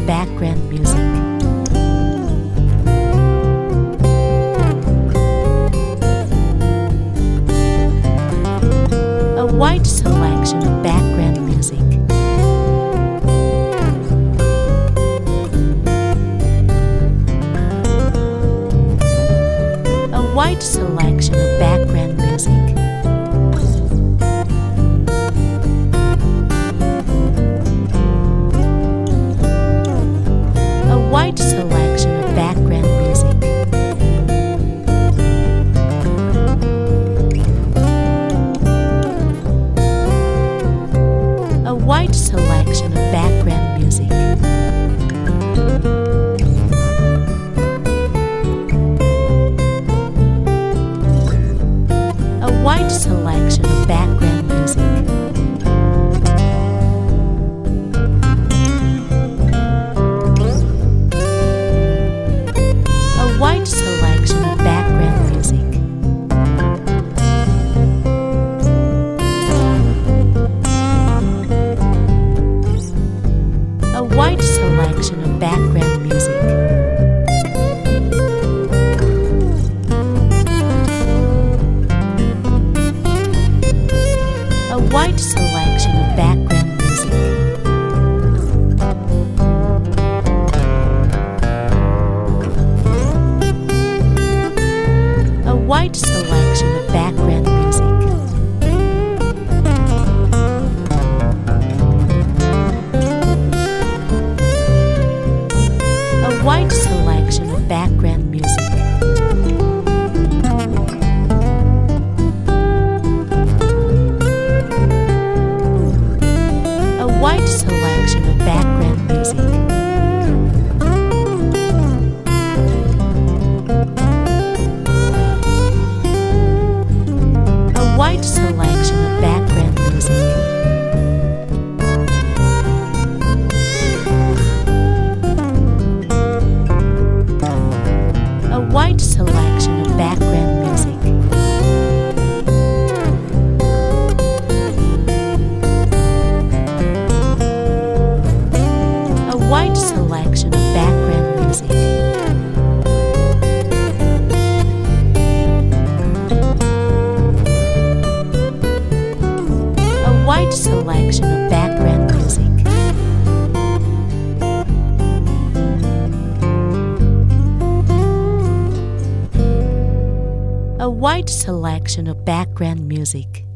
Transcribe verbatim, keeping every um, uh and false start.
background music. A wide selection of background music. A wide selection of background music. A wide selection of background music. A wide selection of background music. A wide selection of background music. A wide selection of background music. A wide selection of background music. A wide selection of background music. A wide selection of background music. A wide selection of background music. A wide selection of background music. A wide selection of background music. A wide selection of background music. A wide selection of background music. A wide selection of background music. A wide selection of background music.